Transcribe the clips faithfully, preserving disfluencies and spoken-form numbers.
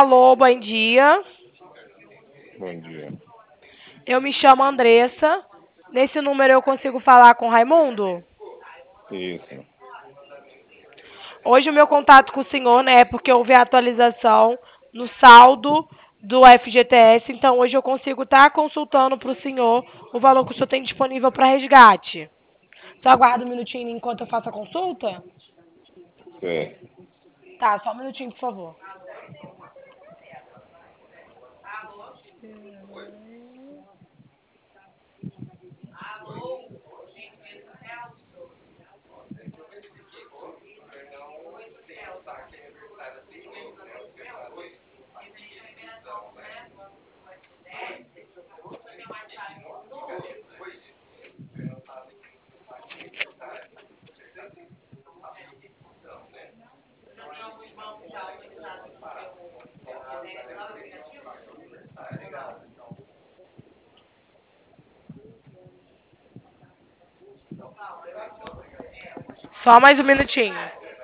Alô, bom dia. Bom dia. Eu me chamo Andressa. Nesse número eu consigo falar com o Raimundo? Isso. Hoje o meu contato com o senhor, né, é porque houve a atualização no saldo do F G T S, então hoje eu consigo estar consultando para o senhor o valor que o senhor tem disponível para resgate. Só aguarda um minutinho enquanto eu faço a consulta? Certo. Tá, só um minutinho, por favor. Só mais um minutinho.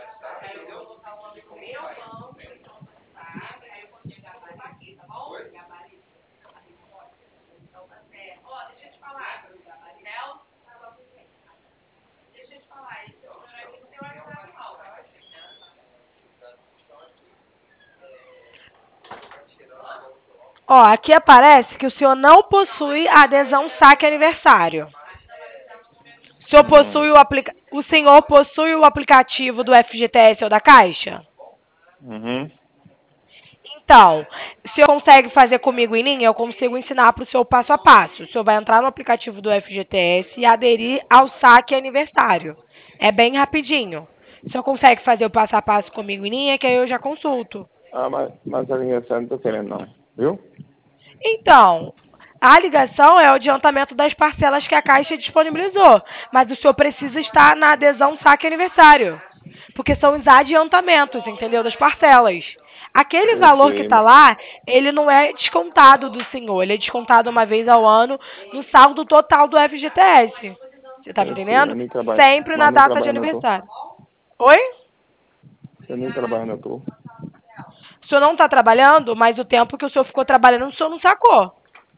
Ó, aqui aparece que o senhor não possui a adesão saque aniversário. O senhor Uhum. possui o aplica... o senhor possui o aplicativo do F G T S ou da Caixa? Uhum. Então, o senhor consegue fazer comigo em linha? Eu consigo ensinar para o senhor passo a passo. O senhor vai entrar no aplicativo do F G T S e aderir ao saque aniversário. É bem rapidinho. O senhor consegue fazer o passo a passo comigo em linha, que aí eu já consulto. Ah, mas, mas a ligação não tô querendo não. Viu? Então, a ligação é o adiantamento das parcelas que a Caixa disponibilizou. Mas o senhor precisa estar na adesão saque aniversário. Porque são os adiantamentos, entendeu? Das parcelas. Aquele Eu valor que sei, está mas lá, ele não é descontado do senhor. Ele é descontado uma vez ao ano no saldo total do F G T S. Você está me eu sei, entendendo? mas nem trabalho. Sempre na Mas nem data de trabalhando eu tô. aniversário. Oi? Eu nem trabalhando eu tô. O senhor não está trabalhando, mas o tempo que o senhor ficou trabalhando, o senhor não sacou.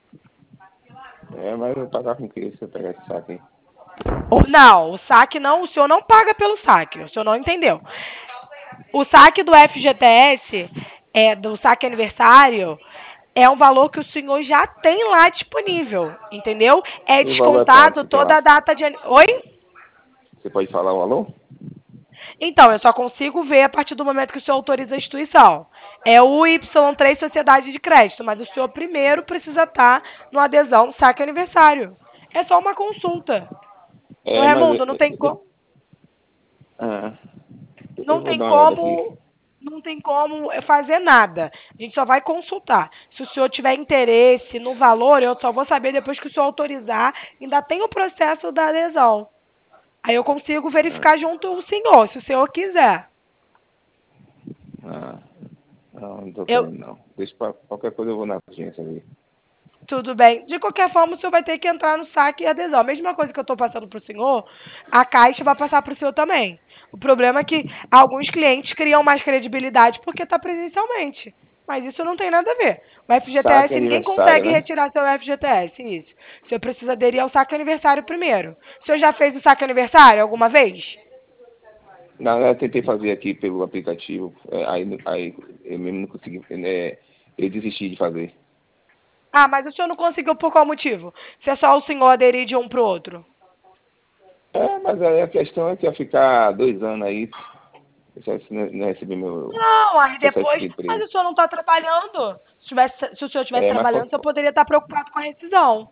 É, mas eu vou pagar com o que se eu pegar esse saco aí? Não, o saque não, o senhor não paga pelo saque, o senhor não entendeu. O saque do F G T S, é, do saque aniversário, é um valor que o senhor já tem lá disponível, entendeu? É E o valor é quanto descontado que tem toda lá? a data de... Oi? Você pode falar o valor? Então, eu só consigo ver a partir do momento que o senhor autoriza a instituição. É o Y três Sociedade de Crédito, mas o senhor primeiro precisa estar no adesão saque aniversário. É só uma consulta. Seu É, mas Raimundo, não eu, tem eu, como... ah, eu Não vou tem dar uma olhada aqui. como, não tem como fazer nada. A gente só vai consultar. Se o senhor tiver interesse no valor, eu só vou saber depois que o senhor autorizar. Ainda tem o processo da adesão. Aí eu consigo Ah, verificar junto o senhor, se o senhor quiser. ah, não, não tô Eu, querendo não. Deixa pra, qualquer coisa eu vou na agência ali. tudo bem. De qualquer forma, o senhor vai ter que entrar no saque e adesão. A mesma coisa que eu estou passando para o senhor, a Caixa vai passar para o senhor também. O problema é que alguns clientes criam mais credibilidade porque está presencialmente. Mas isso não tem nada a ver. O Saque F G T S, ninguém aniversário, consegue né? retirar seu F G T S, isso. O senhor precisa aderir ao saque aniversário primeiro. O senhor já fez o saque aniversário alguma vez? Não, eu tentei fazer aqui pelo aplicativo, é, aí, aí eu mesmo não consegui, é, eu desisti de fazer. Ah, mas o senhor não conseguiu por qual motivo? Se é só o senhor aderir de um para o outro. É, mas aí a questão é que eu ficar dois anos aí, eu só não não recebi meu Não, aí processo depois. de Mas emprego. o senhor não está trabalhando. Se, tivesse, se o senhor estivesse É, mas, trabalhando, foi- o senhor poderia estar preocupado com a rescisão.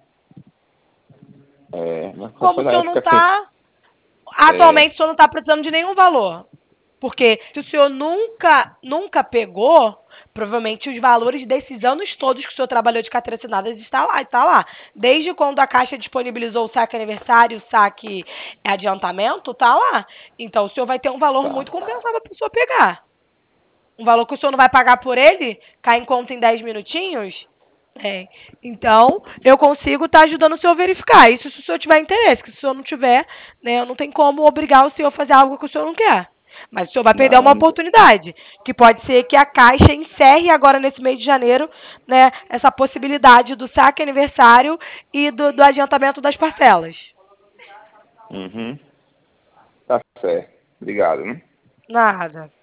é, mas Como foi o na senhor não época assim, está. é, Atualmente o senhor não está precisando de nenhum valor. Porque se o senhor nunca, nunca pegou, provavelmente os valores desses anos todos que o senhor trabalhou de carteira assinada está lá, está lá. Desde quando a Caixa disponibilizou o saque aniversário, o saque adiantamento, está lá. Então o senhor vai ter um valor tá. muito compensável para o senhor pegar. Um valor que o senhor não vai pagar por ele, cai em conta em dez minutinhos. É. Então, eu consigo estar ajudando o senhor a verificar. Isso se o senhor tiver interesse. Que se o senhor não tiver, né, eu não tenho como obrigar o senhor a fazer algo que o senhor não quer. Mas o senhor vai perder Não, uma não tô- oportunidade, que pode ser que a Caixa encerre agora nesse mês de janeiro, né, essa possibilidade do saque aniversário e do, do adiantamento das parcelas. Uhum. Tá certo. Obrigado, né? Nada.